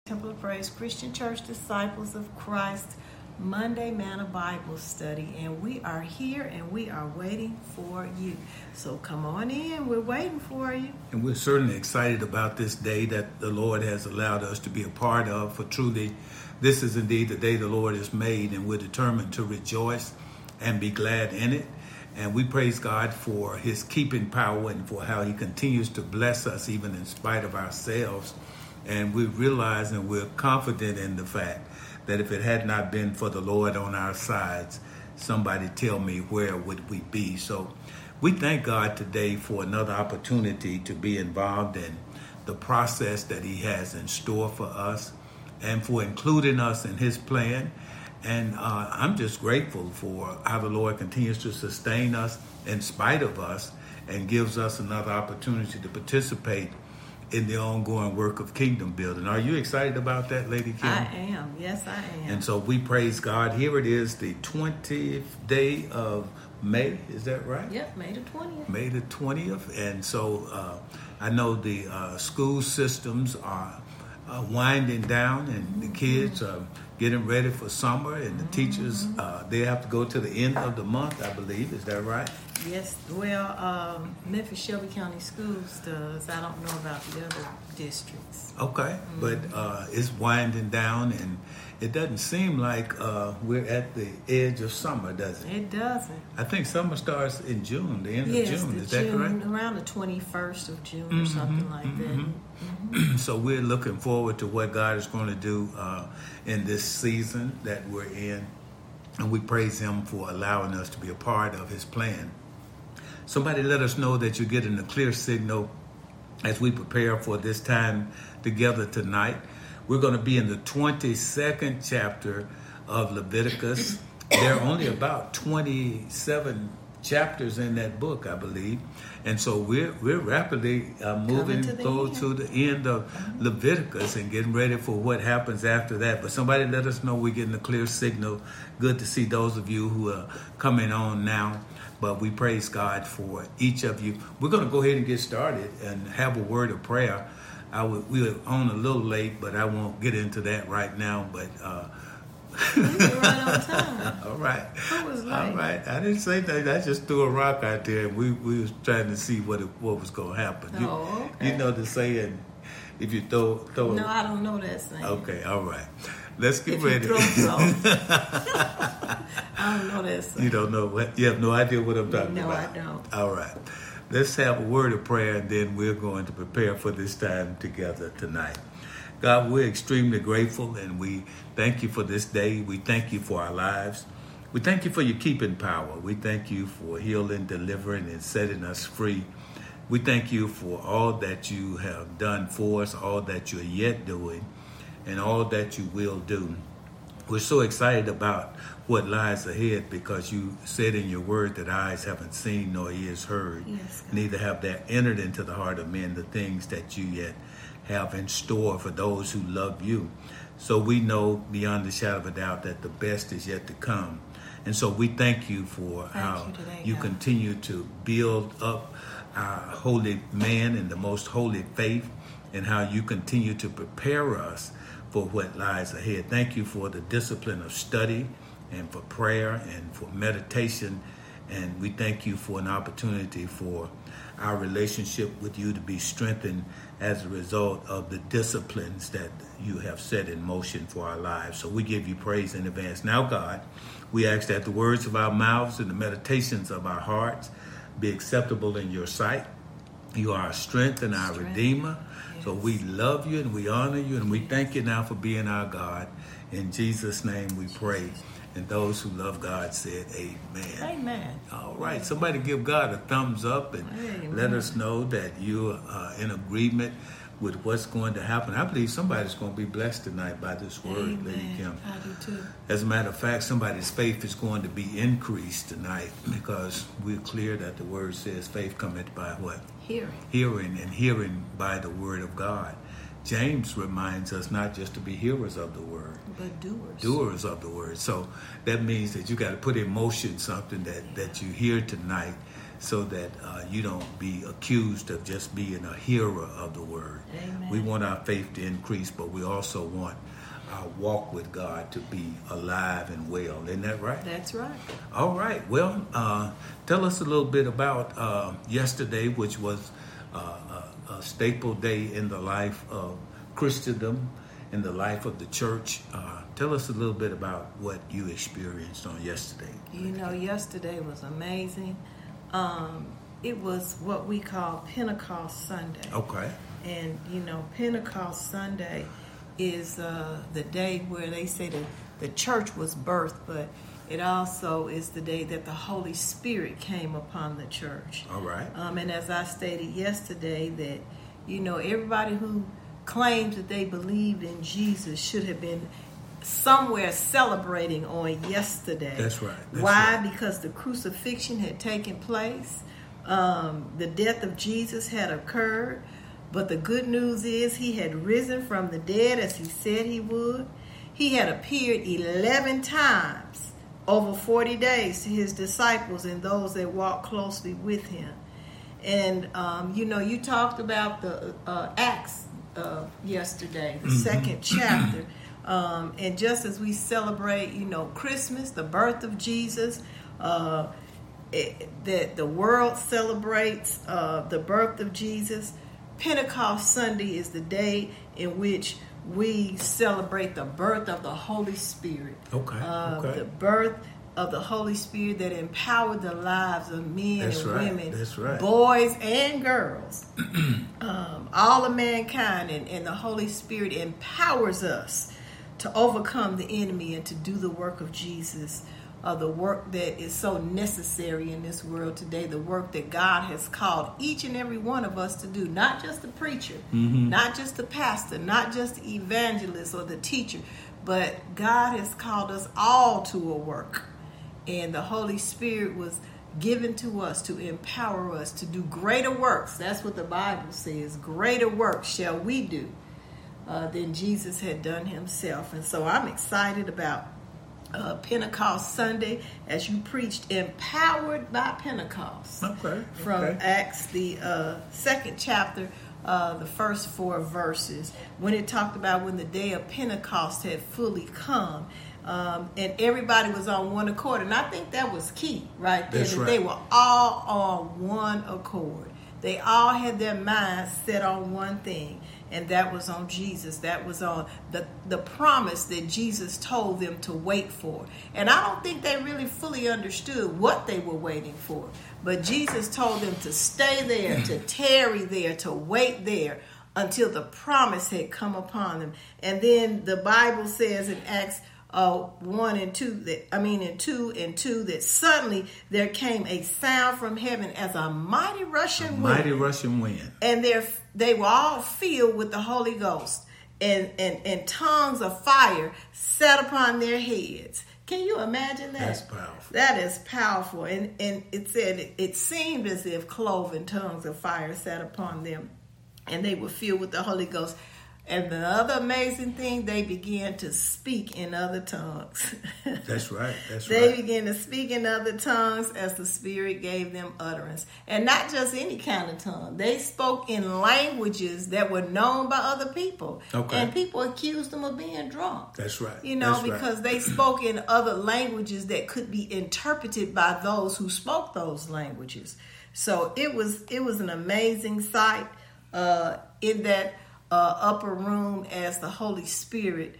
Temple of Praise Christian Church Disciples of Christ Monday Manna Bible Study, and we are here and we are waiting for you. So come on in, we're waiting for you. And we're certainly excited about this day that the Lord has allowed us to be a part of, for truly this is indeed the day the Lord has made, and we're determined to rejoice and be glad in it. And we praise God for his keeping power and for how he continues to bless us even in spite of ourselves. And we realize and we're confident in the fact that if it had not been for the Lord on our sides, somebody tell me, where would we be? So we thank God today for another opportunity to be involved in the process that he has in store for us and for including us in his plan. And I'm just grateful for how the Lord continues to sustain us in spite of us and gives us another opportunity to participate in the ongoing work of kingdom building. Are you excited about that, Lady Kim? I am. Yes, I am. And so we praise God. Here it is, the 20th day of May. Is that right? Yep, May the 20th. May the 20th. And so I know the school systems are winding down, and the kids are getting ready for summer, and the teachers, they have to go to the end of the month, I believe. Is that right? Yes, well, Memphis Shelby County Schools does. I don't know about the other districts. Okay, but it's winding down, and it doesn't seem like we're at the edge of summer, does it? It doesn't. I think summer starts in June, the end of June. Is that correct? Around the 21st of June or something like that. So we're looking forward to what God is going to do in this season that we're in, and we praise him for allowing us to be a part of his plan. Somebody let us know that you're getting a clear signal as we prepare for this time together tonight. We're going to be in the 22nd chapter of Leviticus. There are only about 27 chapters in that book, I believe. And so we're rapidly moving to the end of Leviticus and getting ready for what happens after that. But somebody let us know we're getting a clear signal. Good to see those of you who are coming on now. But we praise God for each of you. We're going to go ahead and get started and have a word of prayer. We were on a little late, but I won't get into that right now. But You were right on time. all right. Who was late? All right. I didn't say that. I just threw a rock out there. We was trying to see what was going to happen. Okay. You know the saying, if you throw No, I don't know that saying. Okay, all right. Let's get If ready. you throw I don't know that saying. You don't know what? You have no idea what I'm talking about? No, I don't. All right. Let's have a word of prayer, and then we're going to prepare for this time together tonight. God, we're extremely grateful, and we thank you for this day. We thank you for our lives. We thank you for your keeping power. We thank you for healing, delivering, and setting us free. We thank you for all that you have done for us, all that you're yet doing, and all that you will do. We're so excited about what lies ahead because you said in your word that eyes haven't seen nor ears heard. Yes, God. Neither have there entered into the heart of men the things that you yet have in store for those who love you. So we know beyond the shadow of a doubt that the best is yet to come. And so we thank you for how you continue to build up our holy man in the most holy faith, and how you continue to prepare us for what lies ahead. Thank you for the discipline of study and for prayer and for meditation. And we thank you for an opportunity for our relationship with you to be strengthened as a result of the disciplines that you have set in motion for our lives. So we give you praise in advance. Now, God, we ask that the words of our mouths and the meditations of our hearts be acceptable in your sight. You are our strength and our Redeemer. Yes. So we love you and we honor you, and we thank you now for being our God. In Jesus' name we pray. And those who love God said amen. Amen. All right. Somebody give God a thumbs up and let us know that you are in agreement with what's going to happen. I believe somebody's going to be blessed tonight by this word, Amen. Lady Kim. I do too. As a matter of fact, somebody's faith is going to be increased tonight because we're clear that the word says faith cometh by what? Hearing. Hearing, and hearing by the word of God. James reminds us not just to be hearers of the word, but doers. Doers of the word. So that means that you got to put in motion something that you hear tonight so that you don't be accused of just being a hearer of the word. Amen. We want our faith to increase, but we also want our walk with God to be alive and well. Isn't that right? That's right. All right. Well, tell us a little bit about yesterday, which was a staple day in the life of Christendom, in the life of the church. Tell us a little bit about what you experienced on yesterday. You know, yesterday was amazing. It was what we call Pentecost Sunday. Okay. And, you know, Pentecost Sunday is the day where they say that the church was birthed, but it also is the day that the Holy Spirit came upon the church. All right. And as I stated yesterday, that, you know, everybody who claims that they believed in Jesus should have been somewhere celebrating on yesterday. That's right. Why? Right. Because the crucifixion had taken place. The death of Jesus had occurred. But the good news is he had risen from the dead as he said he would. He had appeared 11 times over 40 days to his disciples and those that walked closely with him. And, you know, you talked about the Acts yesterday, the second chapter. And just as we celebrate, you know, Christmas, the birth of Jesus, that the world celebrates the birth of Jesus, Pentecost Sunday is the day in which we celebrate the birth of the Holy Spirit. Okay. The birth of the Holy Spirit that empowered the lives of men women, boys and girls, all of mankind. And the Holy Spirit empowers us to overcome the enemy and to do the work of Jesus. The work that is so necessary in this world today, the work that God has called each and every one of us to do, not just the preacher, not just the pastor, not just the evangelist or the teacher, but God has called us all to a work. And the Holy Spirit was given to us to empower us to do greater works. That's what the Bible says. Greater works shall we do than Jesus had done himself. And so I'm excited about Pentecost Sunday, as you preached, empowered by Pentecost. From Acts, the second chapter, the first 4 verses, when it talked about when the day of Pentecost had fully come, and everybody was on one accord. And I think that was key right there. That's that right. They were all on one accord. They all had their minds set on one thing, and that was on Jesus. That was on the promise that Jesus told them to wait for. And I don't think they really fully understood what they were waiting for. But Jesus told them to stay there, to tarry there, to wait there until the promise had come upon them. And then the Bible says in Acts 1 and 2, in 2 and 2, that suddenly there came a sound from heaven as a mighty rushing wind. And they were all filled with the Holy Ghost, and tongues of fire sat upon their heads. Can you imagine that? That's powerful. That is powerful. And it said it seemed as if cloven tongues of fire sat upon them, and they were filled with the Holy Ghost. And the other amazing thing, they began to speak in other tongues. That's right. They began to speak in other tongues as the Spirit gave them utterance. And not just any kind of tongue. They spoke in languages that were known by other people. Okay. And people accused them of being drunk. That's right. You know, because they spoke in other languages that could be interpreted by those who spoke those languages. So it was an amazing sight in that upper room as the Holy Spirit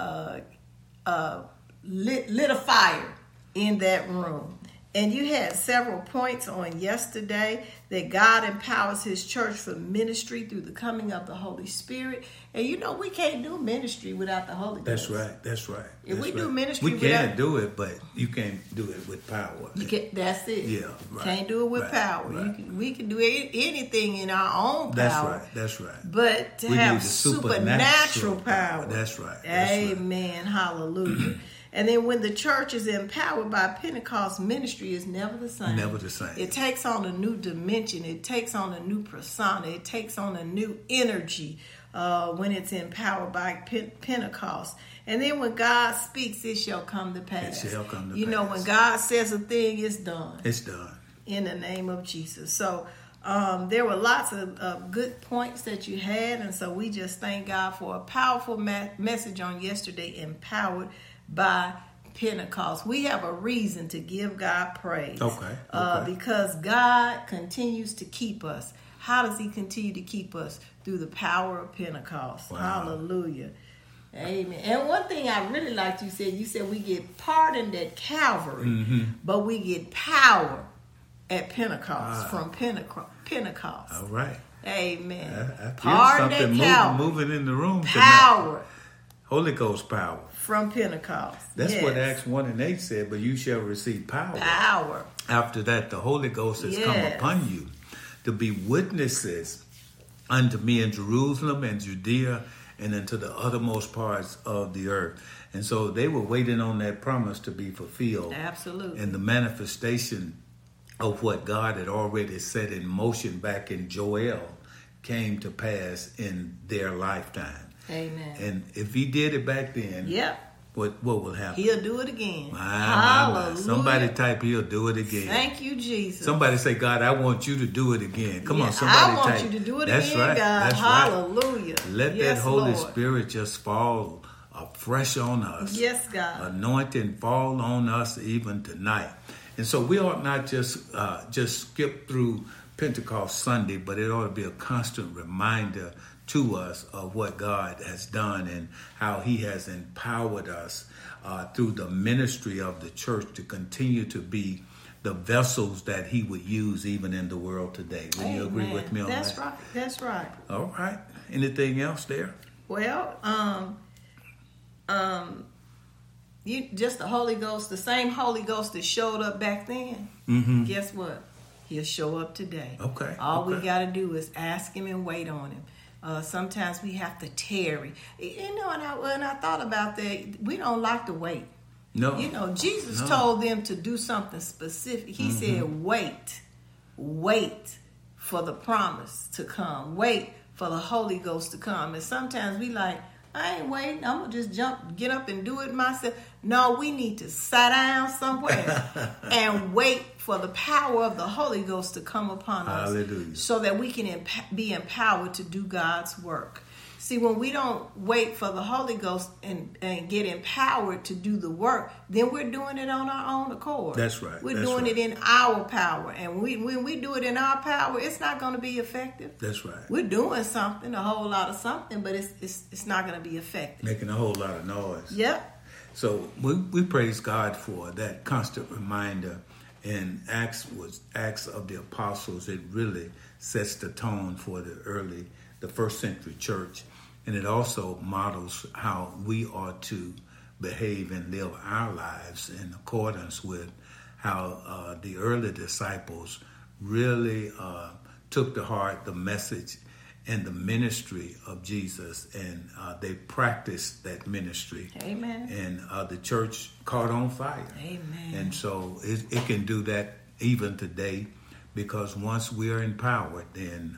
lit a fire in that room. And you had several points on yesterday that God empowers his church for ministry through the coming of the Holy Spirit. And you know, we can't do ministry without the Holy Ghost. That's right. If we do ministry we can do it, but you can't do it with power. That's it. Yeah, right. Can't do it with power. Right. We can do anything in our own power. That's right. But to have supernatural power. That's right. Amen. Hallelujah. And then when the church is empowered by Pentecost, ministry is never the same. Never the same. It takes on a new dimension. It takes on a new persona. It takes on a new energy when it's empowered by Pentecost. And then when God speaks, it shall come to pass. It shall come to pass. You know, when God says a thing, it's done. It's done. in the name of Jesus. So there were lots of good points that you had, and so we just thank God for a powerful message on yesterday, empowered by Pentecost. We have a reason to give God praise. Okay. Because God continues to keep us. How does he continue to keep us? Through the power of Pentecost. Wow. Hallelujah. Amen. And one thing I really liked, you said we get pardoned at Calvary, but we get power at Pentecost, from Pentecost. All right. Amen. I feel Pardoned at something Calvary. moving in the room tonight. Power Holy Ghost power. from Pentecost. That's Yes. what Acts 1:8 said, but you shall receive power. Power. After that, the Holy Ghost has come Yes. upon you to be witnesses unto me in Jerusalem and Judea and into the uttermost parts of the earth. And so they were waiting on that promise to be fulfilled. Absolutely. And the manifestation of what God had already set in motion back in Joel came to pass in their lifetime. Amen. And if he did it back then, Yep. what will happen? He'll do it again. My. Hallelujah. Somebody type, he'll do it again. Thank you, Jesus. Somebody say, God, I want you to do it again. Come on, Yeah, somebody I want type. you to do it That's again, right. God. That's Hallelujah. right. Let Yes, that Holy Lord. Spirit just fall afresh on us. Yes, God. Anointing fall on us even tonight. And so we ought not just skip through Pentecost Sunday, but it ought to be a constant reminder to us of what God has done and how he has empowered us through the ministry of the church to continue to be the vessels that he would use even in the world today. Will you agree with me on That's that? right. That's right. All right. Anything else there? Well, you just the Holy Ghost, the same Holy Ghost that showed up back then. Guess what? He'll show up today. Okay. All we got to do is ask him and wait on him. Sometimes we have to tarry. You know, when I thought about that, we don't like to wait. No. You know, Jesus told them to do something specific. He said, wait for the promise to come. Wait for the Holy Ghost to come. And sometimes we like, I ain't waiting. I'm going to just get up and do it myself. No, we need to sit down somewhere and wait for the power of the Holy Ghost to come upon us. Hallelujah. So that we can be empowered to do God's work. See, when we don't wait for the Holy Ghost and get empowered to do the work, then we're doing it on our own accord. That's right. We're That's doing right. it in our power. And when we do it in our power, it's not going to be effective. That's right. We're doing something, a whole lot of something, but it's not going to be effective. Making a whole lot of noise. Yep. So we praise God for that constant reminder. And Acts of the Apostles. It really sets the tone for the first century church. And it also models how we ought to behave and live our lives in accordance with how the early disciples really took to heart the message and the ministry of Jesus, and they practiced that ministry. Amen. And the church caught on fire. Amen. And so it can do that even today, because once we're empowered, then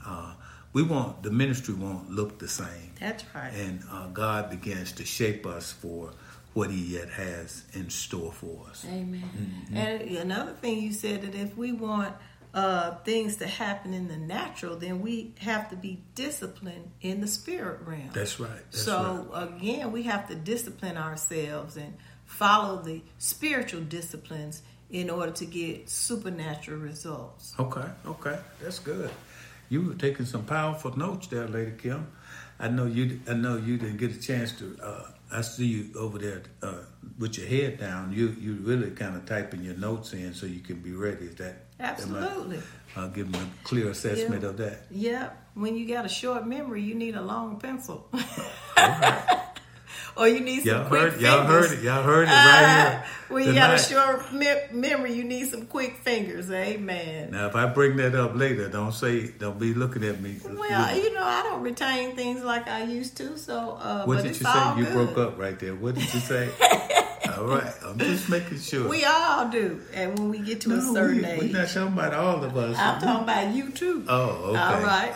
the ministry won't look the same. That's right. And God begins to shape us for what he yet has in store for us. Amen. Mm-hmm. And another thing you said, that if we want things to happen in the natural, then we have to be disciplined in the spirit realm. That's right. Again, we have to discipline ourselves and follow the spiritual disciplines in order to get supernatural results. Okay. That's good. You were taking some powerful notes there, Lady Kim. I know you didn't get a chance to. I see you over there with your head down. You really kind of typing your notes in so you can be ready. Is that Absolutely? Give them a clear assessment of that. Yeah. When you got a short memory, you need a long pencil. All right. Or you need some quick fingers. Y'all heard it right here. When you got a short memory, you need some quick fingers. Amen. Now, if I bring that up later, don't be looking at me. Well, I don't retain things like I used to. So, what but did it's you say? all You good. broke up right there. What did you say? All right, I'm just making sure. We all do, and when we get to a certain age, we're not talking about all of us. I'm talking about you too. Oh, okay. All right.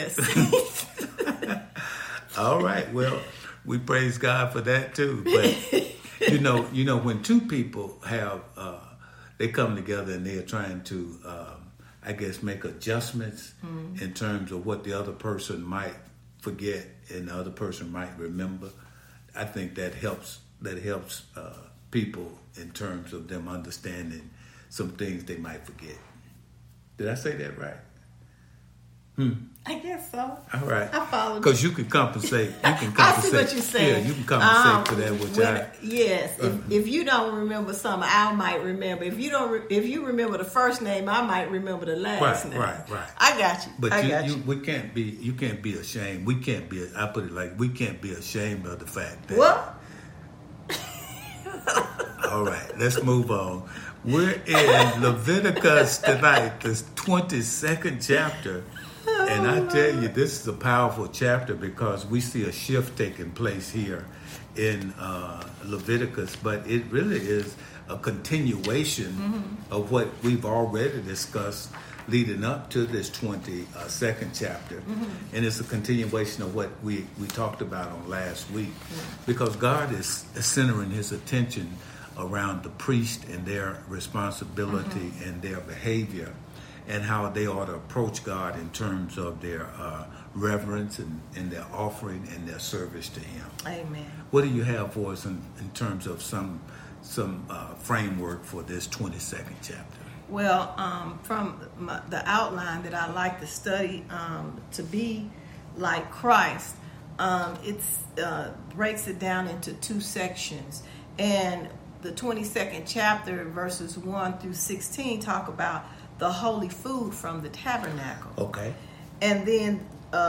Yes. All right. Well, we praise God for that too. But you know, when two people have they come together and they're trying to I guess, make adjustments in terms of what the other person might forget and the other person might remember. I think that helps people in terms of them understanding some things they might forget. Did I say that right? I guess so. All right. I followed. Because you can compensate. I see what you're saying. Yeah, you can compensate for that. Yes. If you don't remember something, I might remember. If you remember the first name, I might remember the last name. Right. I got you. But we can't be. You can't be ashamed. We can't be. I put it like we can't be ashamed of the fact that. What? All right. Let's move on. We're in Leviticus tonight, the 22nd chapter. And I tell you, this is a powerful chapter because we see a shift taking place here in Leviticus, but it really is a continuation of what we've already discussed leading up to this 22nd chapter. And it's a continuation of what we talked about on last week, because God is centering his attention around the priest and their responsibility and their behavior, and how they ought to approach God in terms of their reverence and their offering and their service to him. Amen. What do you have for us in terms of some framework for this 22nd chapter? Well, from the outline that I like to study, to be like Christ, it breaks it down into two sections. And the 22nd chapter, verses 1 through 16, talk about the holy food from the tabernacle. Okay. And then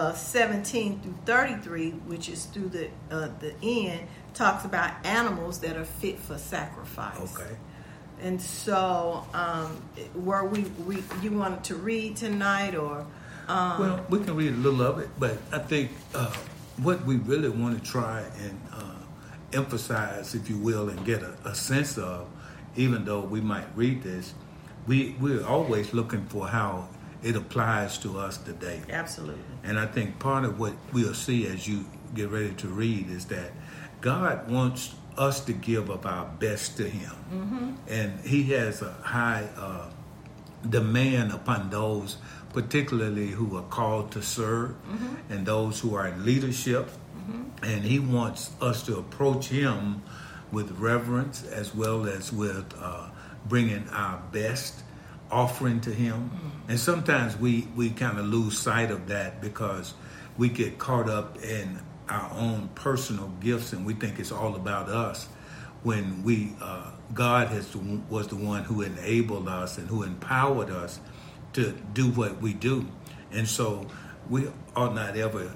17 through 33, which is through the end, talks about animals that are fit for sacrifice. Okay. And so, were you wanted to read tonight, or? Well, we can read a little of it, but I think what we really want to try and emphasize, if you will, and get a sense of, even though we might read this, we're always looking for how it applies to us today. Absolutely. And I think part of what we'll see as you get ready to read is that God wants us to give of our best to him. And he has a high demand upon those particularly who are called to serve and those who are in leadership. And he wants us to approach him with reverence as well as with bringing our best offering to him. And sometimes we kind of lose sight of that because we get caught up in our own personal gifts and we think it's all about us, when God was the one who enabled us and who empowered us to do what we do. And so we ought not ever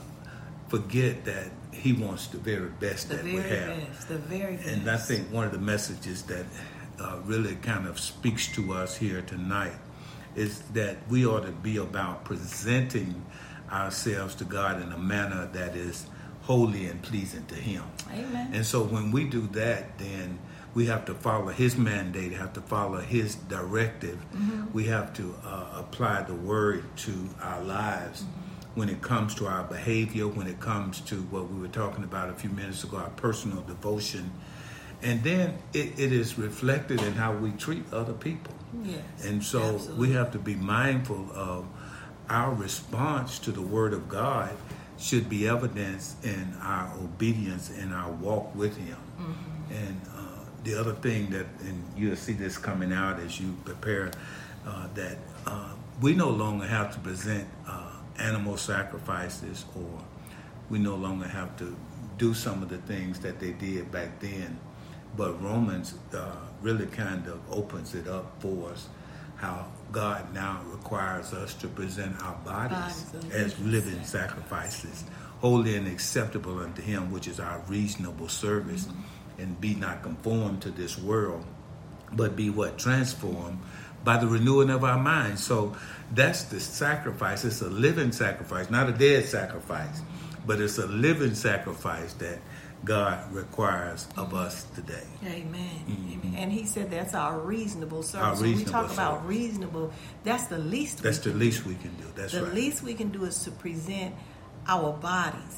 forget that he wants the very best that we have. The very best. And I think one of the messages that really kind of speaks to us here tonight is that we ought to be about presenting ourselves to God in a manner that is holy and pleasing to him. Amen. And so when we do that, then we have to follow his mandate, have to follow his directive. We have to apply the word to our lives when it comes to our behavior, when it comes to what we were talking about a few minutes ago, our personal devotion. And then it is reflected in how we treat other people. Yes. And so absolutely. we have to be mindful of our response to the word of God should be evidenced in our obedience and our walk with him. And the other thing that, and you'll see this coming out as you prepare, that we no longer have to present animal sacrifices, or we no longer have to do some of the things that they did back then. But Romans really kind of opens it up for us, how God now requires us to present our bodies as living sacrifices, holy and acceptable unto him, which is our reasonable service. And be not conformed to this world, but be what? Transformed by the renewing of our minds. So that's the sacrifice. It's a living sacrifice, not a dead sacrifice, but it's a living sacrifice that God requires of us today. Amen. Amen. And he said that's our reasonable service. Our reasonable when we talk service. about reasonable, that's the least That's the least we can do. That's the right. least we can do is to present our bodies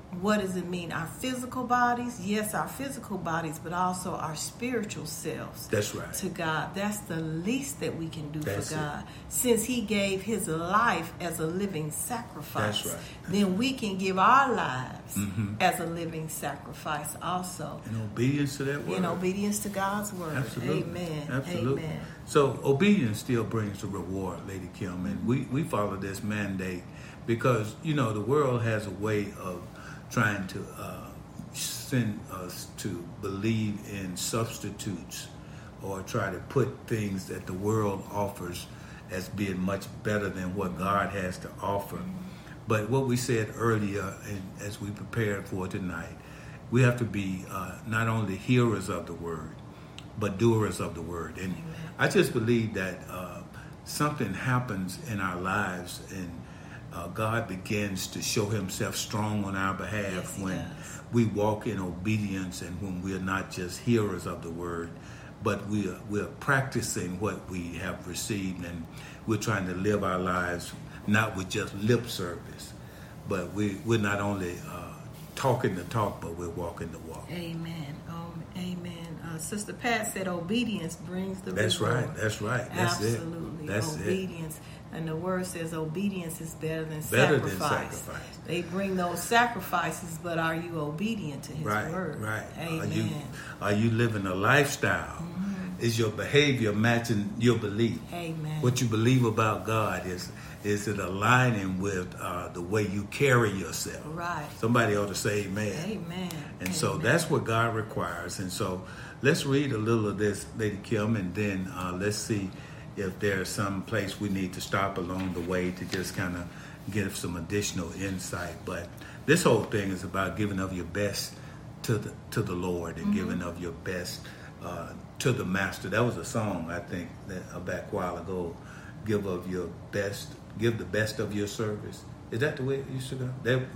What does it mean? Our physical bodies? Yes, our physical bodies, but also our spiritual selves. That's right. To God. That's the least that we can do That's for God. it. Since he gave his life as a living sacrifice, That's right. then we can give our lives as a living sacrifice also. In obedience to that word. In obedience to God's word. Absolutely. Amen. Absolutely. Amen. So obedience still brings the reward, Lady Kim. And we follow this mandate because, you know, the world has a way of trying to send us to believe in substitutes or try to put things that the world offers as being much better than what God has to offer. But what we said earlier, and as we prepared for tonight, we have to be not only hearers of the word, but doers of the word. And I just believe that something happens in our lives and God begins to show himself strong on our behalf when we walk in obedience and when we're not just hearers of the word, but we're practicing what we have received, and we're trying to live our lives not with just lip service, but we're not only talking the talk, but we're walking the walk. Amen. Amen. Sister Pat said obedience brings the That's reward. right. That's right. That's Absolutely. it. That's obedience. It. And the word says obedience is better than sacrifice. sacrifice. They bring those sacrifices, but are you obedient to his word? Right. Amen. Are you living a lifestyle? Is your behavior matching your belief? Amen. What you believe about God, is it aligning with the way you carry yourself? Right. Somebody ought to say amen. Amen. And so that's what God requires. And so let's read a little of this, Lady Kim, and then let's see if there's some place we need to stop along the way to just kind of give some additional insight. But this whole thing is about giving of your best to the Lord and giving of your best to the Master. That was a song, I think, that back a while ago. Give of your best, give the best of your service. Is that the way it used to go? That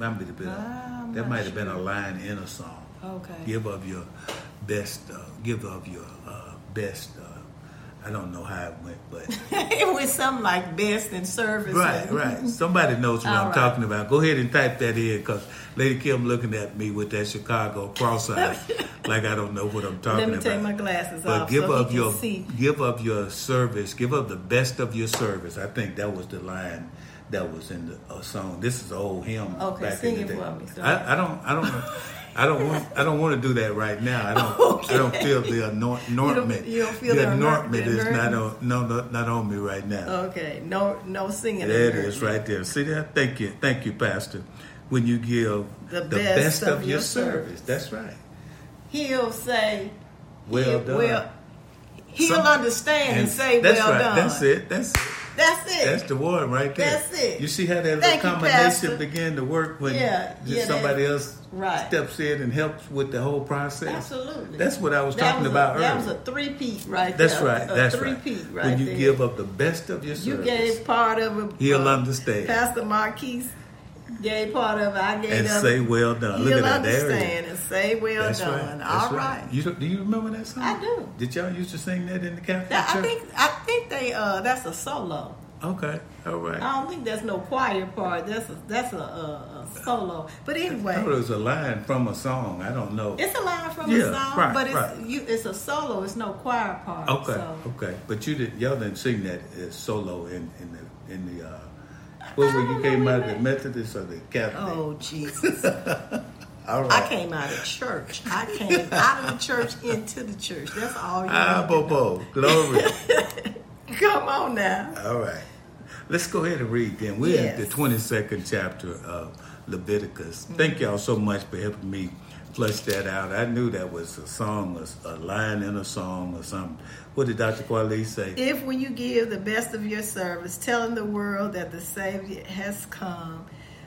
might have been a line in a song. Okay. Give of your best, give of your best. I don't know how it went, but it was something like best in service. Right. Somebody knows what I'm talking about. Go ahead and type that in, because Lady Kim looking at me with that Chicago cross-eyed, like I don't know what I'm talking about. Let me take my glasses but off give so of he your can see. Give of your service. Give of the best of your service. I think that was the line that was in the song. This is an old hymn. Okay, back sing in the it day. for me. I don't know. I don't want to do that right now. I don't feel the anointment. You don't feel the the anointment is anointment? not on me right now. Okay, no singing. There it is, right there. See that? Thank you, Pastor. When you give the best of your service, that's right. He'll say, "Well done." He'll understand and say, that's "Well right. done." That's it. That's the one right there. That's it. You see how that little Thank you, combination Pastor. began to work when Yeah, somebody else right. steps in and helps with the whole process? Absolutely. That's what I was talking about earlier. That was a three-peat right That's there. right. That's three-peat right when you there. give up the best of your service, You gave part of it. He'll understand. Pastor Marquise gave part of it. I gave and up. say, "Well done." Look He'll at that. There it understand is. and say, "Well That's done." right. All right. Do you remember that song? I do. Did y'all used to sing that in the Catholic church? I think they that's a solo. Okay. All right. I don't think there's no choir part. That's a solo. But anyway, I thought it was a line from a song. I don't know. it's a line from a song, right, but right. It's a solo. It's no choir part. Okay. So. Okay. But y'all didn't sing that as solo in the what were you came out of the Methodist or the Catholic? Oh Jesus. All right. I came out of church. I came out of the church into the church. That's all you need to Bobo. Glory. Come on now. All right. Let's go ahead and read then. We're Yes. in the 22nd chapter of Leviticus. Thank y'all so much for helping me flesh that out. I knew that was a song, a line in a song or something. What did Dr. Kwali say? If when you give the best of your service, telling the world that the Savior has come,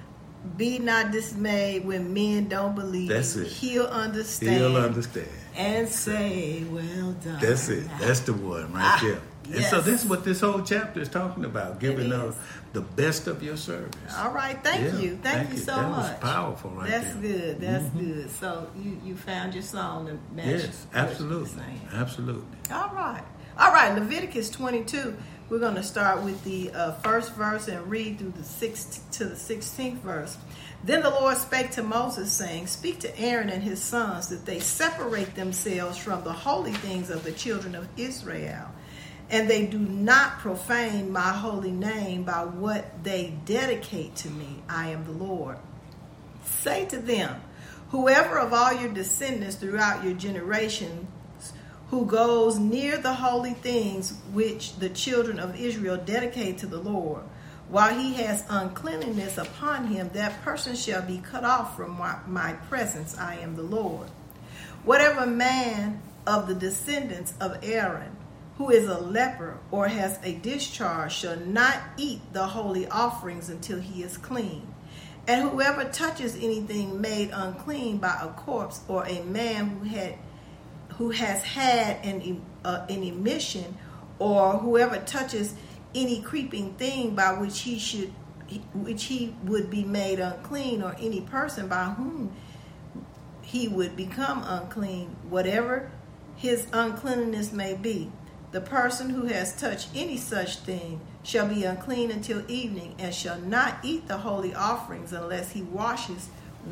be not dismayed when men don't believe. That's it. He'll understand. He'll understand. And say, "Well done." That's it. That's the one right there. And yes. so that's what this whole chapter is talking about, giving It of is. the best of your service. All right, thank Yeah, you. Thank you so that much. That was powerful right That's there. good. That's good. So you found your song to match. Yes, what absolutely. you're saying. Absolutely. All right. All right, Leviticus 22. We're going to start with the first verse and read through the 6th to the 16th verse. Then the Lord spake to Moses, saying, Speak to Aaron and his sons, that they separate themselves from the holy things of the children of Israel, and they do not profane my holy name by what they dedicate to me. I am the Lord. Say to them, whoever of all your descendants throughout your generations who goes near the holy things which the children of Israel dedicate to the Lord, while he has uncleanness upon him, that person shall be cut off from my presence. I am the Lord. Whatever man of the descendants of Aaron who is a leper or has a discharge shall not eat the holy offerings until he is clean. And whoever touches anything made unclean by a corpse or a man who has had an emission, or whoever touches any creeping thing by which he would be made unclean, or any person by whom he would become unclean, whatever his uncleanness may be, the person who has touched any such thing shall be unclean until evening, and shall not eat the holy offerings unless he washes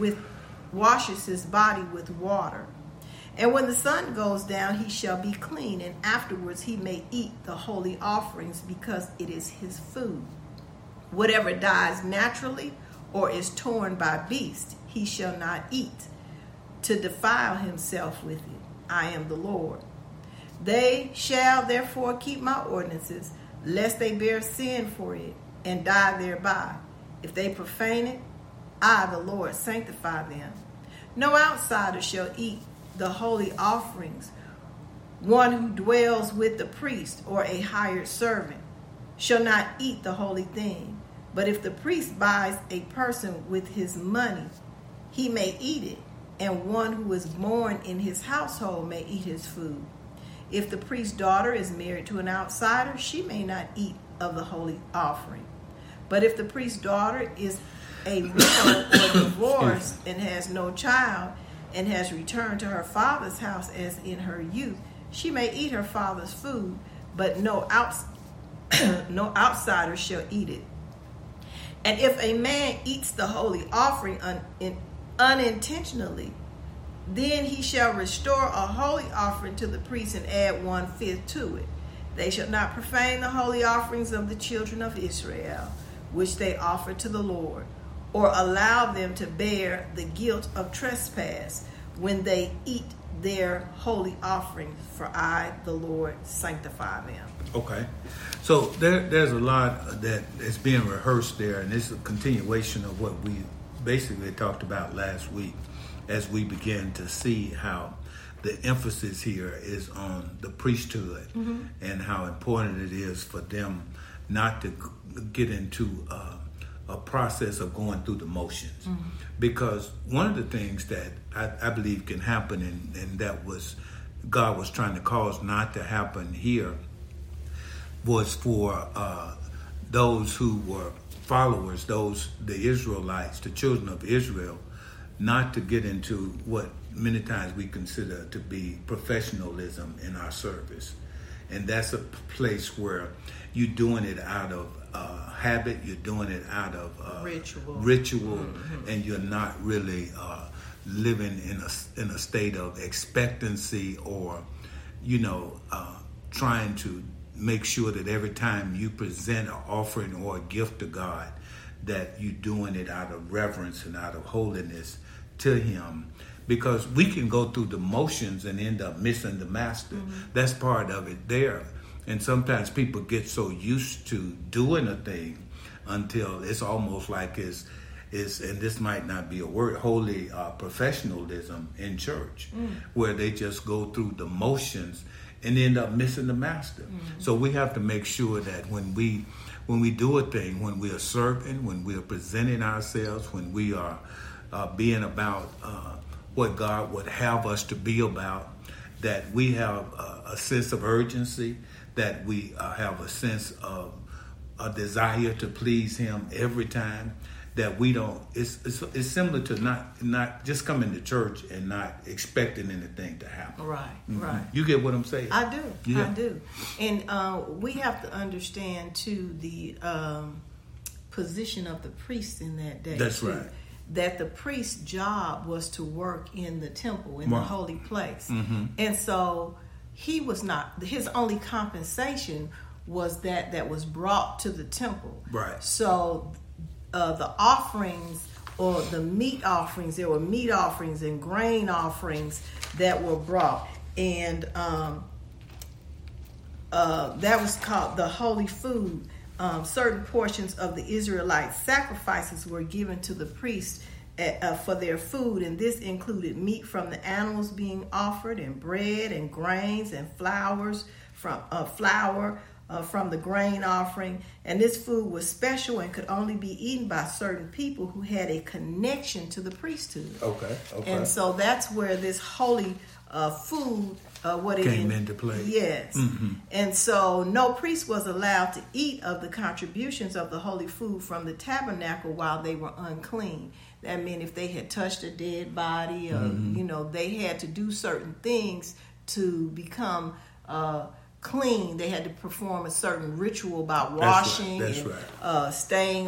his body with water. And when the sun goes down, he shall be clean, and afterwards he may eat the holy offerings, because it is his food. Whatever dies naturally or is torn by beast, he shall not eat, to defile himself with it. I am the Lord. They shall therefore keep my ordinances, lest they bear sin for it and die thereby. If they profane it, I, the Lord, sanctify them. No outsider shall eat the holy offerings. One who dwells with the priest or a hired servant shall not eat the holy thing. But if the priest buys a person with his money, he may eat it, and one who is born in his household may eat his food. If the priest's daughter is married to an outsider, she may not eat of the holy offering. But if the priest's daughter is a widow or divorced and has no child, and has returned to her father's house as in her youth, she may eat her father's food, but no outsider shall eat it. And if a man eats the holy offering unintentionally, then he shall restore a holy offering to the priest and add 1/5 to it. They shall not profane the holy offerings of the children of Israel, which they offer to the Lord, or allow them to bear the guilt of trespass when they eat their holy offerings, for I, the Lord, sanctify them. Okay. So there's a lot that is being rehearsed there, and it's a continuation of what we basically talked about last week, as we begin to see how the emphasis here is on the priesthood, and how important it is for them not to get into a process of going through the motions. Because one of the things that I believe can happen, and that was God was trying to cause not to happen here, was for those who were followers, the Israelites, the children of Israel, not to get into what many times we consider to be professionalism in our service. And that's a place where you're doing it out of habit, you're doing it out of ritual, and you're not really living in a state of expectancy, or trying to make sure that every time you present an offering or a gift to God, that you're doing it out of reverence and out of holiness to Him. Because we can go through the motions and end up missing the master. That's part of it there. And sometimes people get so used to doing a thing until it's almost like it's and this might not be a word, holy professionalism in church, where they just go through the motions and end up missing the master. So we have to make sure that when we do a thing, when we are serving, when we are presenting ourselves, when we are being about what God would have us to be about, that we have a sense of urgency, that we have a sense of a desire to please Him every time, that we don't. It's similar to not just coming to church and not expecting anything to happen. Right, Mm-hmm. right. You get what I'm saying? I do. Yeah. I do. And we have to understand too the position of the priest in that day. That's too. right. That the priest's job was to work in the temple, in Wow. the holy place. Mm-hmm. And so he was not, his only compensation was that was brought to the temple. Right. So the offerings or the meat offerings, there were meat offerings and grain offerings that were brought. And that was called the holy food. Certain portions of the Israelite sacrifices were given to the priests for their food, and this included meat from the animals being offered, and bread and grains and flour from the grain offering. And this food was special and could only be eaten by certain people who had a connection to the priesthood. Okay. And so that's where this holy food came into play. Yes. Mm-hmm. And so no priest was allowed to eat of the contributions of the holy food from the tabernacle while they were unclean. That meant if they had touched a dead body, or they had to do certain things to become clean. They had to perform a certain ritual about washing and staying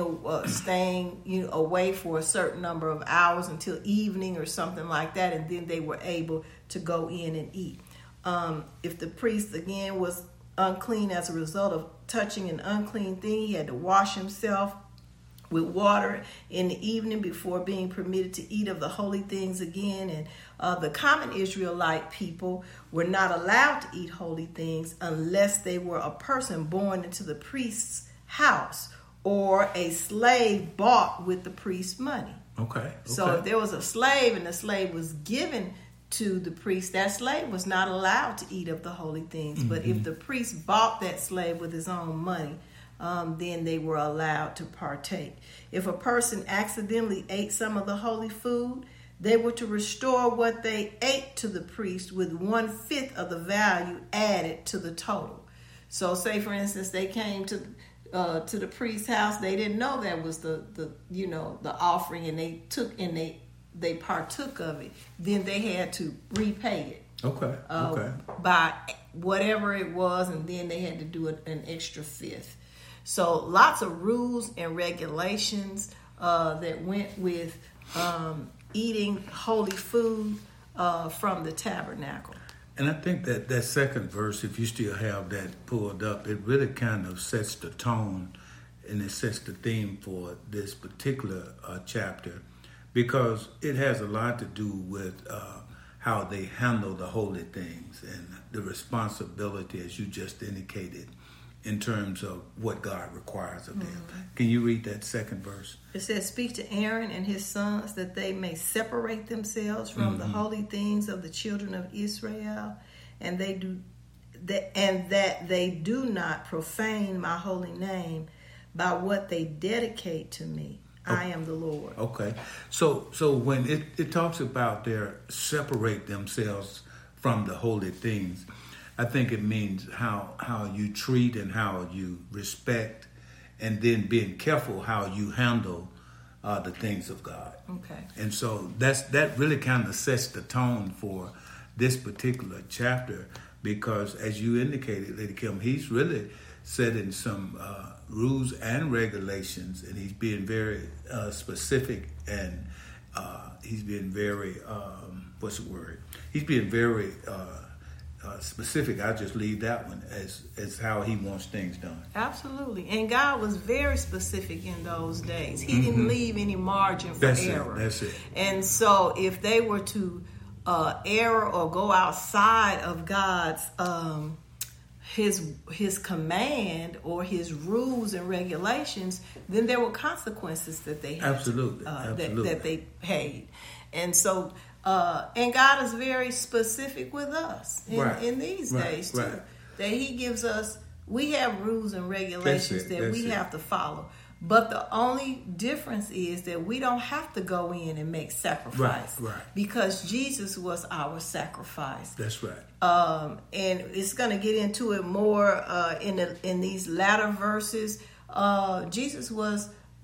away for a certain number of hours until evening or something like that, and then they were able to go in and eat. If the priest again was unclean as a result of touching an unclean thing, he had to wash himself with water in the evening before being permitted to eat of the holy things again. And the common Israelite people were not allowed to eat holy things unless they were a person born into the priest's house or a slave bought with the priest's money. Okay. So if there was a slave and the slave was given to the priest, that slave was not allowed to eat of the holy things. Mm-hmm. But if the priest bought that slave with his own money, then they were allowed to partake. If a person accidentally ate some of the holy food, they were to restore what they ate to the priest with 1/5 of the value added to the total. So say for instance they came to the priest's house, they didn't know that was the offering, and they took and they partook of it, then they had to repay it. Okay. By whatever it was, and then they had to do an extra 1/5. So lots of rules and regulations that went with eating holy food from the tabernacle. And I think that second verse, if you still have that pulled up, it really kind of sets the tone and it sets the theme for this particular chapter, because it has a lot to do with how they handle the holy things and the responsibility, as you just indicated, in terms of what God requires of them. Mm-hmm. Can you read that second verse? It says, "Speak to Aaron and his sons that they may separate themselves from the holy things of the children of Israel, and that they do not profane my holy name by what they dedicate to me. I am the Lord." Okay. So when it talks about their separate themselves from the holy things, I think it means how you treat and how you respect, and then being careful how you handle the things of God. Okay. And so that really kind of sets the tone for this particular chapter, because as you indicated, Lady Kim, he's really setting some rules and regulations, and he's being very specific, and he's being very He's being very specific. I just leave that one as how he wants things done. Absolutely. And God was very specific in those days. He didn't leave any margin for error. That's it. And so if they were to err or go outside of God's his command or his rules and regulations, then there were consequences that they had Absolutely. that they paid. And so and God is very specific with us in these days too. Right. That He gives us, we have rules and regulations that we have to follow. But the only difference is that we don't have to go in and make sacrifice. Right. Because Jesus was our sacrifice. That's right. And it's going to get into it more in these latter verses. Jesus was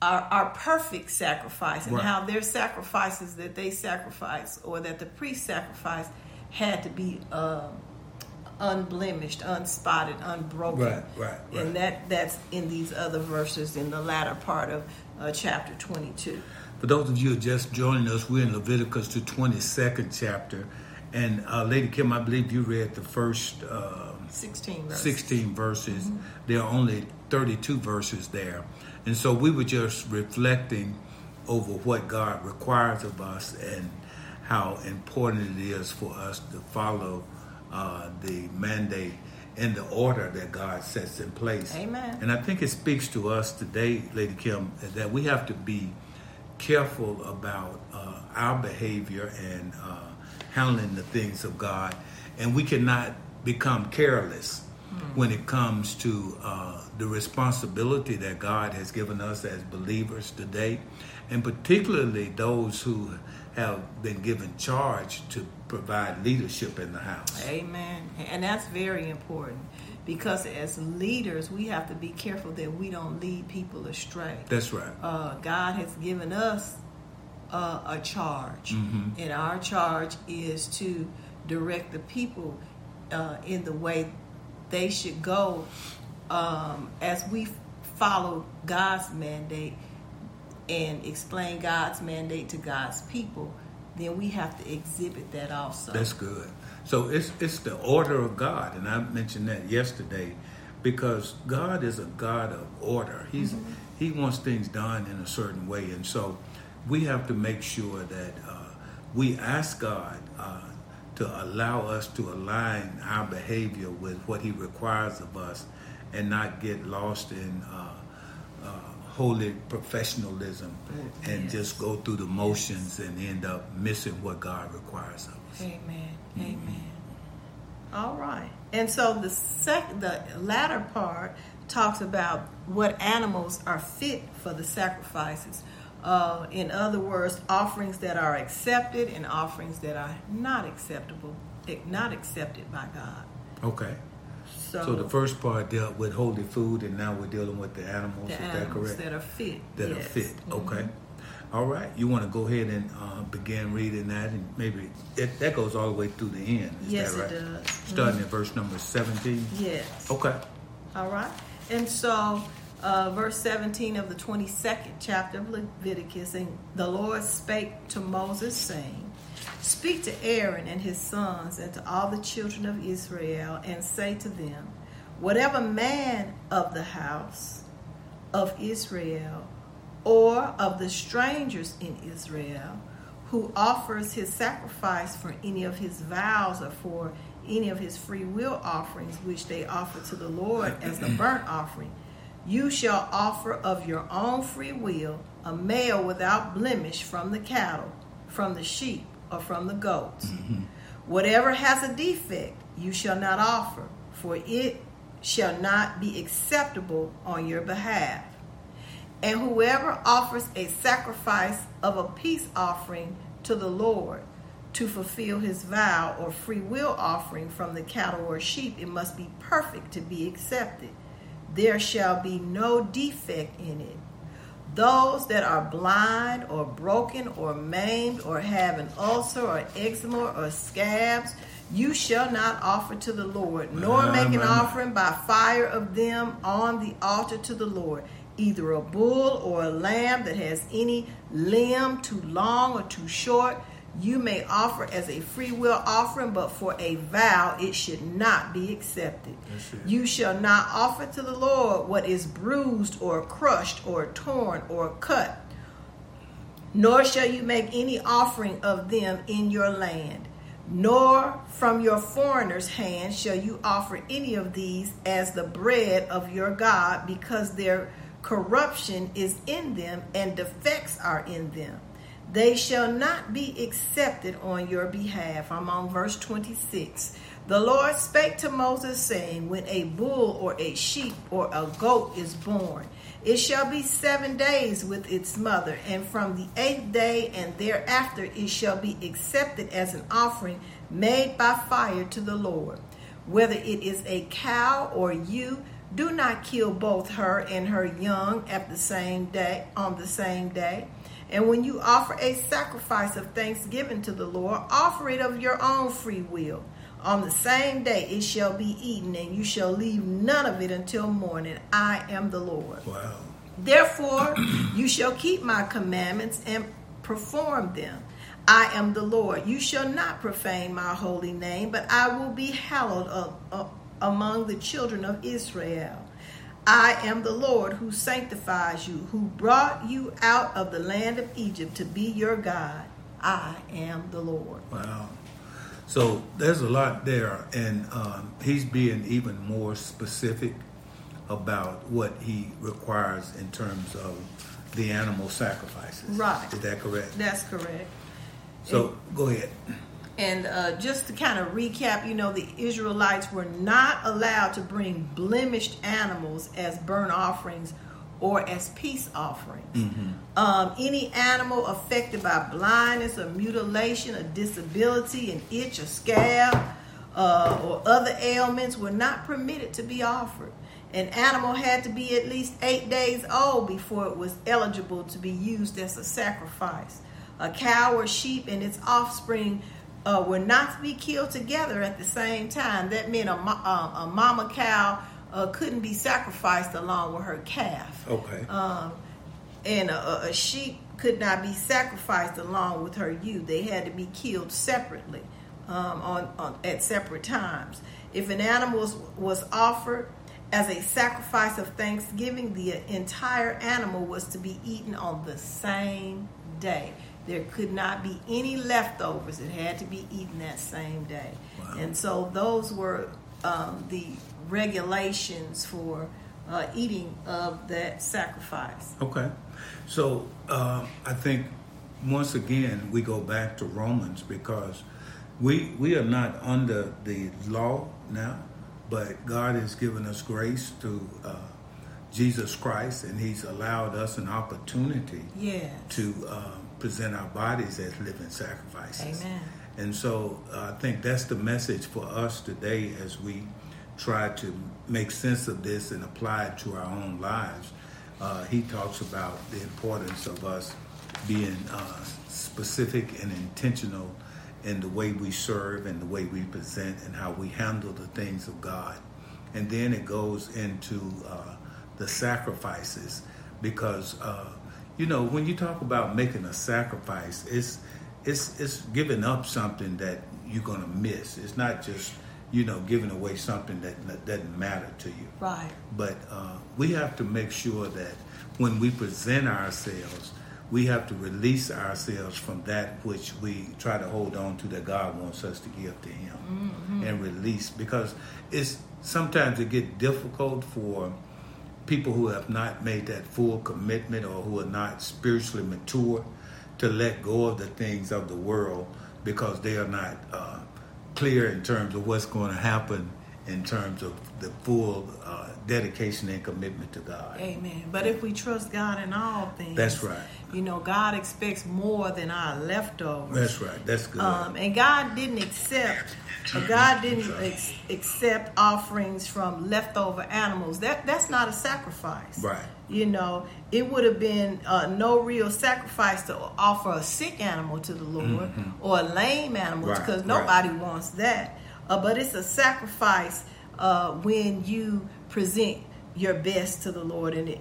are perfect sacrifice, and Right. how their sacrifices that they sacrifice or that the priest sacrificed had to be unblemished, unspotted, unbroken. Right. And that's in these other verses in the latter part of chapter 22. For those of you who are just joining us, we're in Leviticus, the 22nd chapter. And Lady Kim, I believe you read the first 16 verses. 16 verses. There are only 32 verses there. And so we were just reflecting over what God requires of us and how important it is for us to follow the mandate and the order that God sets in place. Amen. And I think it speaks to us today, Lady Kim, that we have to be careful about our behavior and handling the things of God. And we cannot become careless when it comes to the responsibility that God has given us as believers today, and particularly those who have been given charge to provide leadership in the house. Amen. And that's very important, because as leaders, we have to be careful that we don't lead people astray. That's right. God has given us a charge, and our charge is to direct the people in the way they should go as we follow God's mandate and explain God's mandate to God's people. Then we have to exhibit that also. That's good. So it's the order of God, and I mentioned that yesterday, because God is a God of order. He wants things done in a certain way, and so we have to make sure that we ask God to allow us to align our behavior with what He requires of us, and not get lost in holy professionalism and just go through the motions and end up missing what God requires of us. Amen. Amen. All right. And so the latter part talks about what animals are fit for the sacrifices. In other words, offerings that are accepted and offerings that are not accepted by God. Okay. So the first part dealt with holy food, and now we're dealing with the animals. The is animals that correct? that are fit. That are fit. Okay. All right. You want to go ahead and begin reading that, and maybe that goes all the way through the end. Is Yes, that right? it does. Starting at verse number 17. Yes. Okay. All right. And so verse 17 of the 22nd chapter of Leviticus, and the Lord spake to Moses, saying, Speak to Aaron and his sons and to all the children of Israel, and say to them, Whatever man of the house of Israel or of the strangers in Israel who offers his sacrifice for any of his vows or for any of his free will offerings which they offer to the Lord as a burnt offering, you shall offer of your own free will a male without blemish from the cattle, from the sheep, or from the goats. Whatever has a defect you shall not offer, for it shall not be acceptable on your behalf. And whoever offers a sacrifice of a peace offering to the Lord to fulfill his vow or free will offering from the cattle or sheep, it must be perfect to be accepted. There shall be no defect in it. Those that are blind or broken or maimed or have an ulcer or eczema or scabs, you shall not offer to the Lord, nor make an offering by fire of them on the altar to the Lord, either a bull or a lamb that has any limb too long or too short. You may offer as a free will offering, but for a vow it should not be accepted. You shall not offer to the Lord what is bruised or crushed or torn or cut, nor shall you make any offering of them in your land, nor from your foreigners' hands shall you offer any of these as the bread of your God, because their corruption is in them and defects are in them. They shall not be accepted on your behalf. I'm on verse 26. The Lord spake to Moses, saying, When a bull or a sheep or a goat is born, it shall be 7 days with its mother, and from the 8th day and thereafter it shall be accepted as an offering made by fire to the Lord. Whether it is a cow or ewe, Do not kill both her and her young on the same day. And when you offer a sacrifice of thanksgiving to the Lord, offer it of your own free will. On the same day it shall be eaten, and you shall leave none of it until morning. I am the Lord. Wow. Therefore you shall keep my commandments and perform them. I am the Lord. You shall not profane my holy name, but I will be hallowed among the children of Israel. I am the Lord who sanctifies you, who brought you out of the land of Egypt to be your God. I am the Lord. Wow. So there's a lot there, and he's being even more specific about what he requires in terms of the animal sacrifices. Right. Is that correct? That's correct. So go ahead. And just to kind of recap, the Israelites were not allowed to bring blemished animals as burnt offerings or as peace offerings. Mm-hmm. Any animal affected by blindness or mutilation, a disability, an itch, a scab, or other ailments were not permitted to be offered. An animal had to be at least 8 days old before it was eligible to be used as a sacrifice. A cow or sheep and its offspring were not to be killed together at the same time. That meant a mama cow couldn't be sacrificed along with her calf. Okay. And a sheep could not be sacrificed along with her ewe. They had to be killed separately at separate times. If an animal was offered as a sacrifice of thanksgiving, the entire animal was to be eaten on the same day. There could not be any leftovers. It had to be eaten that same day. Wow. And so those were the regulations for eating of that sacrifice. Okay. So I think once again we go back to Romans, because we are not under the law now, but God has given us grace through Jesus Christ, and he's allowed us an opportunity to present our bodies as living sacrifices. Amen. And so I think that's the message for us today as we try to make sense of this and apply it to our own lives. He talks about the importance of us being specific and intentional in the way we serve and the way we present and how we handle the things of God. And then it goes into the sacrifices, because when you talk about making a sacrifice, it's giving up something that you're going to miss. It's not just giving away something that doesn't matter to you. Right. But we have to make sure that when we present ourselves, we have to release ourselves from that which we try to hold on to that God wants us to give to him. Mm-hmm. And release, because sometimes it gets difficult for people who have not made that full commitment or who are not spiritually mature to let go of the things of the world, because they are not clear in terms of what's going to happen in terms of the full dedication and commitment to God. Amen. But if we trust God in all things, that's right. God expects more than our leftovers. That's right. That's good. And God didn't accept offerings from leftover animals. That's not a sacrifice. Right. It would have been no real sacrifice to offer a sick animal to the Lord, mm-hmm. or a lame animal, because nobody wants that. But it's a sacrifice when you present your best to the Lord, and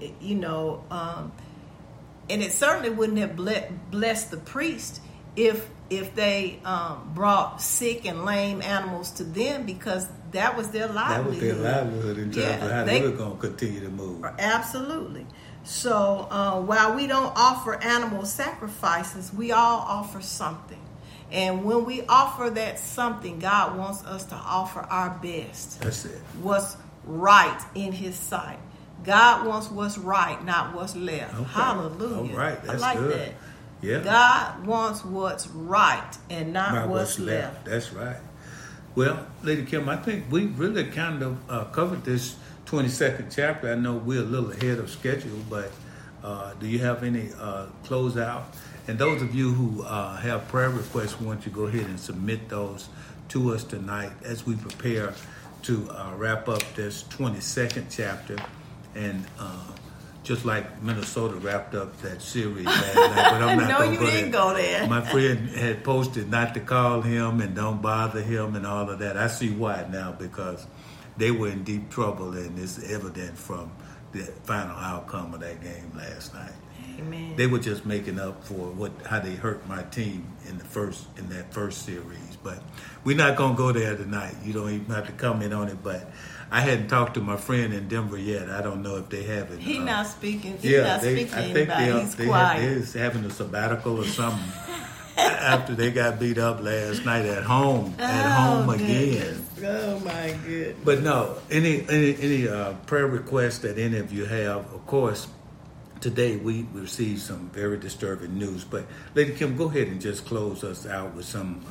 and it certainly wouldn't have blessed the priest if they brought sick and lame animals to them, because that was their livelihood. That was their livelihood in terms of how they were going to continue to move. Absolutely. So while we don't offer animal sacrifices, we all offer something. And when we offer that something, God wants us to offer our best. That's it. What's right in his sight. God wants what's right, not what's left. Okay. Hallelujah. All right. That's I like good. that. Yeah. God wants what's right and not what's left. That's right. Well, Lady Kim, I think we really kind of covered this 22nd chapter. I know we're a little ahead of schedule, but do you have any closeout? And those of you who have prayer requests, we want you to go ahead and submit those to us tonight as we prepare to wrap up this 22nd chapter, and just like Minnesota wrapped up that series last night, but I'm not no, going you to go didn't go there. My friend had posted not to call him and don't bother him and all of that. I see why now, because they were in deep trouble, and it's evident from the final outcome of that game last night. Amen. They were just making up for how they hurt my team in that first series. But we're not going to go there tonight. You don't even have to comment on it. But I hadn't talked to my friend in Denver yet. I don't know if they haven't. He's not speaking. He's Yeah, not speaking to I think anybody. He's quiet. they're having a sabbatical or something after they got beat up last night at home. Again. Oh my goodness. But no, any prayer requests that any of you have, of course. Today we received some very disturbing news, but Lady Kim, go ahead and just close us out with some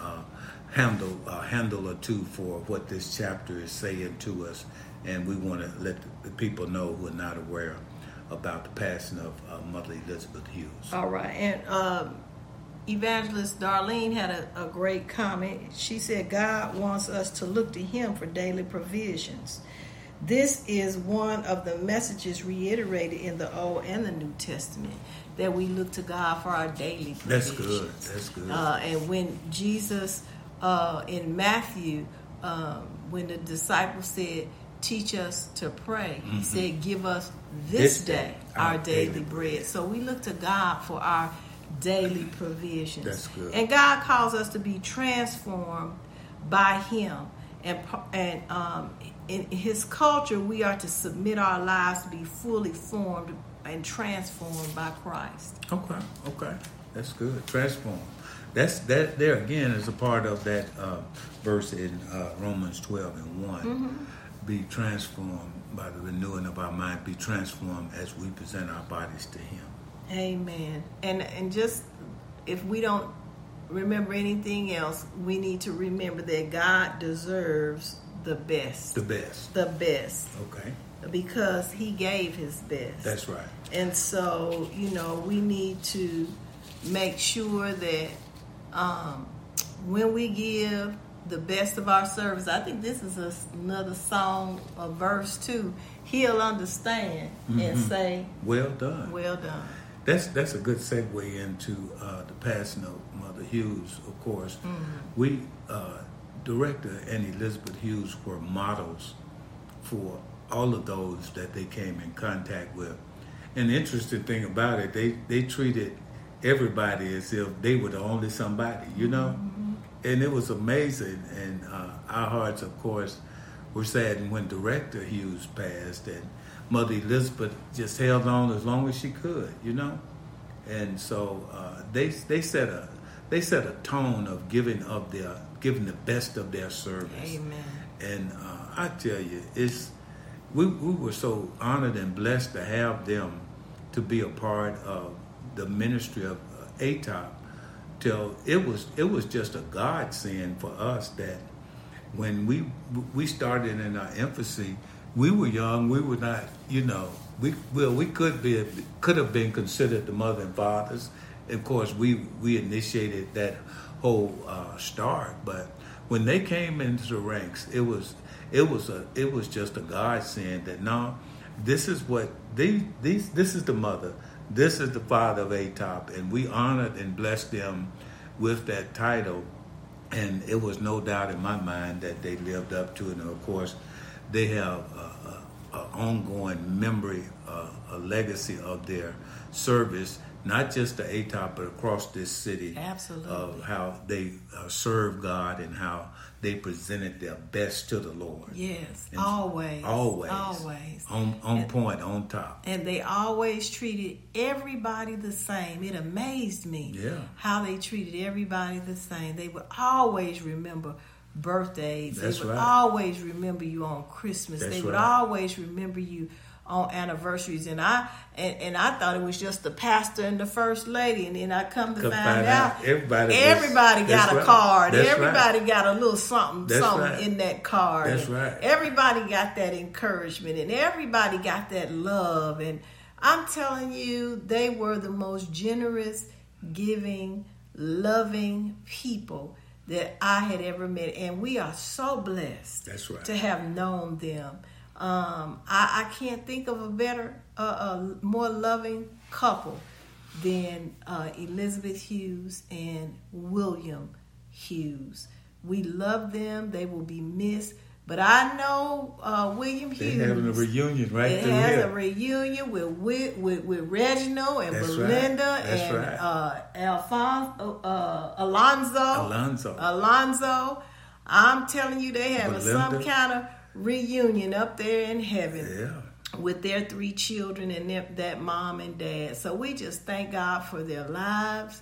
handle or two for what this chapter is saying to us, and we want to let the people know who are not aware about the passing of Mother Elizabeth Hughes. All right, and Evangelist Darlene had a great comment. She said, God wants us to look to Him for daily provisions. This is one of the messages reiterated in the Old and the New Testament, that we look to God for our daily provisions. That's good. And when Jesus, in Matthew, when the disciples said, teach us to pray, He said, give us this day our daily bread. So we look to God for our daily provisions. That's good. And God calls us to be transformed by Him. And in His culture, we are to submit our lives to be fully formed and transformed by Christ. Okay, that's good. Transform. That there again is a part of that verse in Romans 12:1. Mm-hmm. Be transformed by the renewing of our mind. Be transformed as we present our bodies to Him. Amen. And just if we don't remember anything else, we need to remember that God deserves the best. The best. Okay. Because He gave His best. That's right. And so, we need to make sure that when we give the best of our service, I think this is another song, a verse too, He'll understand and say, well done. Well done. That's a good segue into the passing of Mother Hughes, of course. We, Director and Elizabeth Hughes, were models for all of those that they came in contact with. And the interesting thing about it, they treated everybody as if they were the only somebody, And it was amazing. And our hearts, of course, were saddened when Director Hughes passed, and Mother Elizabeth just held on as long as she could, And so they set a tone of giving the best of their service. Amen. And I tell you, we were so honored and blessed to have them to be a part of the ministry of ATOP. Till it was just a godsend for us that when we started in our infancy, we were young. We were not, we could have been considered the mother and fathers. Of course, we initiated that whole start. But when they came into the ranks, it was just a godsend that no, this is what this is the mother, this is the father of ATOP, and we honored and blessed them with that title. And it was no doubt in my mind that they lived up to it. And of course, they have an ongoing memory, a legacy of their service, not just to ATOP, but across this city. Absolutely. Of how they served God and how they presented their best to the Lord. Yes, and always. On point, on top. And they always treated everybody the same. It amazed me how they treated everybody the same. They would always remember birthdays. They would always remember you on Christmas. They would always remember you on anniversaries. And I thought it was just the pastor and the first lady, and then I come to find out everybody got a card. Everybody got a little something in that card. That's right. Everybody got that encouragement, and everybody got that love. And I'm telling you, they were the most generous, giving, loving people that I had ever met. And we are so blessed That's right. to have known them. I can't think of a better, more loving couple than Elizabeth Hughes and William Hughes. We love them. They will be missed. But I know William Hughes. They're having a reunion right it through has here. a reunion with Reginald and That's Belinda right. That's and right. Alonzo. I'm telling you, they having Belinda. some kind of reunion up there in heaven. Yeah. With their 3 children and that mom and dad. So we just thank God for their lives,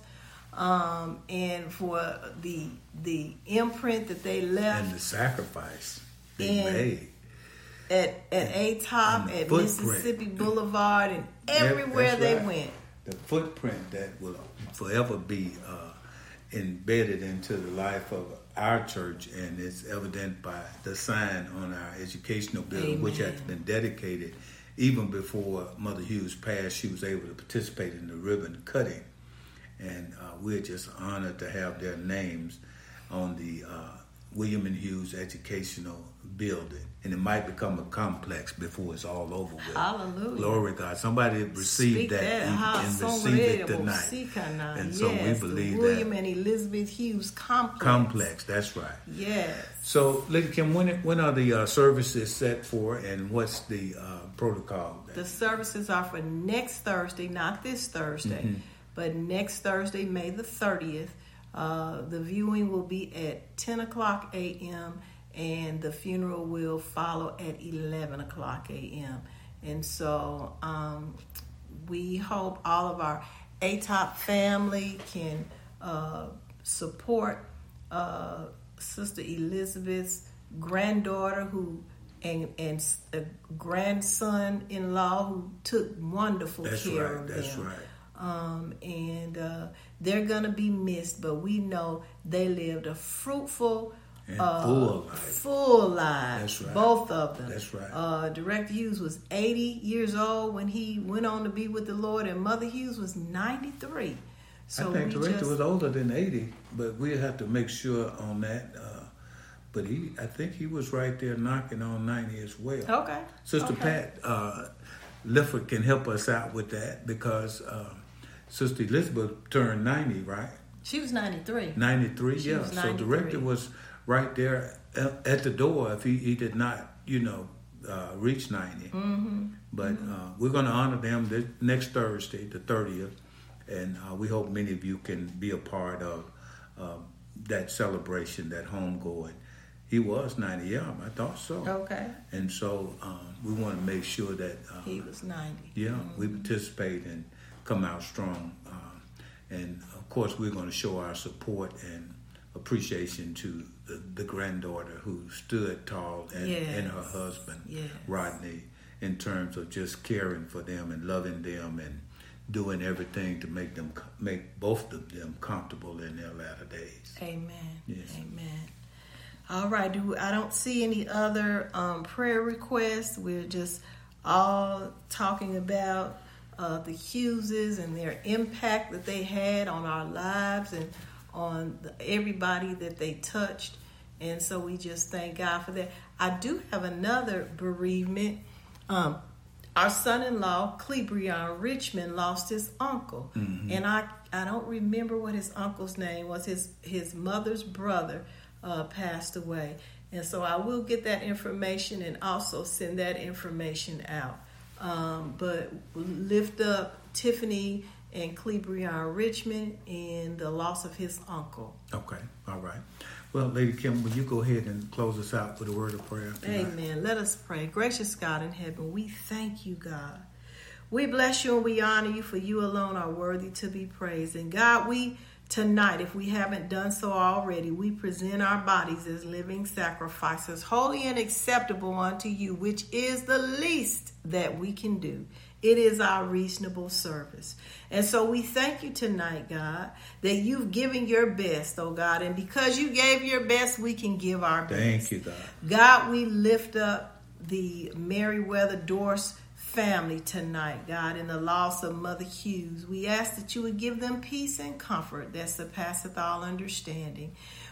and for the imprint that they left. And the sacrifice they made. At ATOP, at footprint. Mississippi Boulevard, and everywhere That's they right. went. The footprint that will forever be embedded into the life of our church, and it's evident by the sign on our educational building, Amen. which has been dedicated even before Mother Hughes passed. She was able to participate in the ribbon cutting, and we're just honored to have their names on the William and Hughes Educational Building. And it might become a complex before it's all over with. Hallelujah. Glory to God. Somebody received that and receive it tonight. And so we believe the William that. and Elizabeth Hughes complex. Complex, that's right. Yes. So, Lady Kim, when are the services set for, and what's the protocol? The services are for next Thursday, not this Thursday, but next Thursday, May the 30th. The viewing will be at 10 o'clock a.m., and the funeral will follow at 11 o'clock a.m. And so we hope all of our ATOP family can support Sister Elizabeth's granddaughter and a grandson-in-law who took wonderful care of them. That's right. And they're going to be missed, but we know they lived a fruitful and full life. Full life. That's right. Both of them. That's right. Director Hughes was 80 years old when he went on to be with the Lord, and Mother Hughes was 93. So I think Director was older than 80, but we'll have to make sure on that. But I think he was right there knocking on 90 as well. Okay. Sister Pat Lifford can help us out with that, because Sister Elizabeth turned 90, right? She was 93. 93, She yeah. was So 93. Director was right there at the door if he did not, reach 90. Mm-hmm. But we're going to honor them next Thursday, the 30th, and we hope many of you can be a part of that celebration, that homegoing. He was 90, yeah, I thought so. Okay. And so we want to make sure that He was 90. yeah, we participate and come out strong. And of course, we're going to show our support and appreciation to the granddaughter who stood tall and her husband, Rodney, in terms of just caring for them and loving them and doing everything to make both of them comfortable in their latter days. Amen. Yes. Amen. All right. I don't see any other prayer requests. We're just all talking about the Hugheses and their impact that they had on our lives and on everybody that they touched. And so we just thank God for that. I do have another bereavement. Our son-in-law, Clebrion Richmond, lost his uncle. Mm-hmm. And I don't remember what his uncle's name was. His mother's brother passed away. And so I will get that information and also send that information out. But lift up Tiffany and Clebrion Richmond in the loss of his uncle. Okay, all right. Well, Lady Kim, will you go ahead and close us out with a word of prayer tonight? Amen. Let us pray. Gracious God in heaven, we thank you, God. We bless you and we honor you, for you alone are worthy to be praised. And God, tonight, if we haven't done so already, we present our bodies as living sacrifices, holy and acceptable unto you, which is the least that we can do. It is our reasonable service. And so we thank you tonight, God, that you've given your best, oh God. And because you gave your best, we can give our best. Thank you, God. God, we lift up the Meriwether Dorse family tonight, God, in the loss of Mother Hughes. We ask that you would give them peace and comfort that surpasseth all understanding.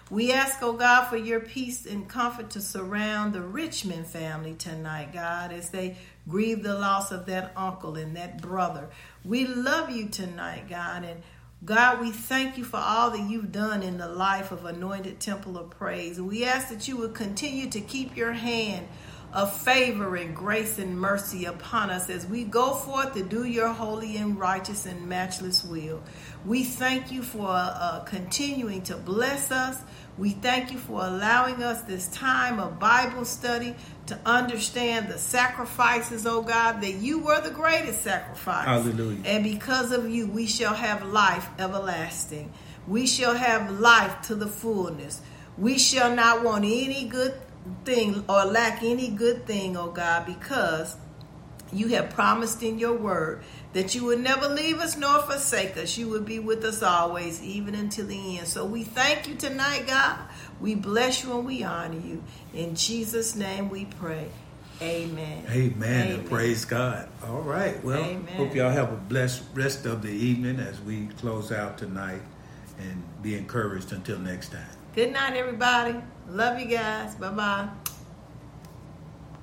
We ask, oh God, for your peace and comfort to surround the Richmond family tonight, God, as they grieve the loss of that uncle and that brother. We love you tonight, God, and God, we thank you for all that you've done in the life of Anointed Temple of Praise. We ask that you would continue to keep your hand of favor and grace and mercy upon us as we go forth to do your holy and righteous and matchless will. We thank you for continuing to bless us. We thank you for allowing us this time of Bible study to understand the sacrifices, oh God, that you were the greatest sacrifice. Hallelujah. And because of you, we shall have life everlasting. We shall have life to the fullness. We shall not want any good thing or lack any good thing, oh God, because you have promised in your word that you would never leave us nor forsake us. You would be with us always, even until the end. So we thank you tonight, God. We bless you and we honor you. In Jesus' name we pray. Amen. Amen. And praise God. All right. Well, Amen. Hope y'all have a blessed rest of the evening as we close out tonight, and be encouraged until next time. Good night, everybody. Love you guys. Bye-bye.